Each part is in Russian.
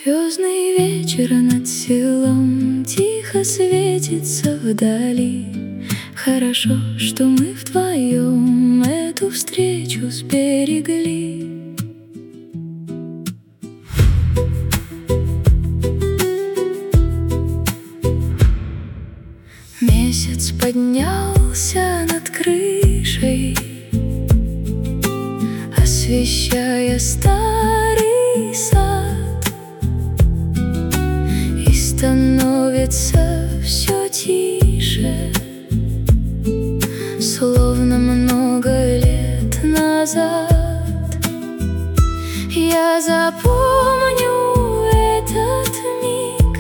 Звездный вечер над селом тихо светится вдали. Хорошо, что мы вдвоем эту встречу сберегли. Месяц поднялся над крышей, освещая старый сад, и становится все тише, словно много лет назад. Я запомню этот миг,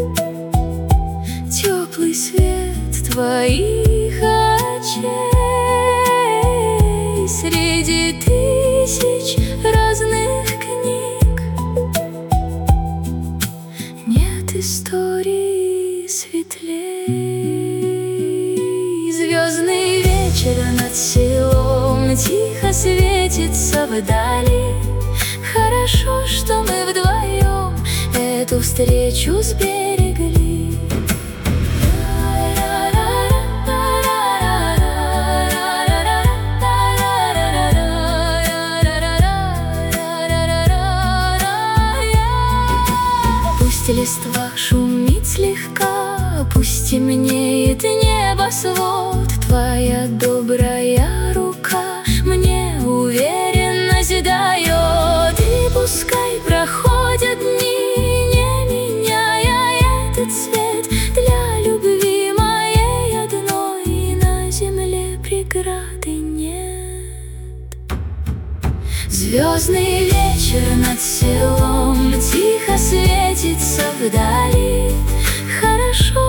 теплый свет твоих очей среди тысяч разных книг. Нет истории светлей. Звездный вечер над селом тихо светится вдали. Хорошо, что мы вдвоем эту встречу сберегли. Пусть листва шумит слегка, пусть темнеет небосвод, твоя добрая рука мне уверенность дает. И пускай проходят дни, не меняя этот цвет, для любви моей одной на земле преграды нет. Звездный вечер над селом тихо светится вдали. Хорошо,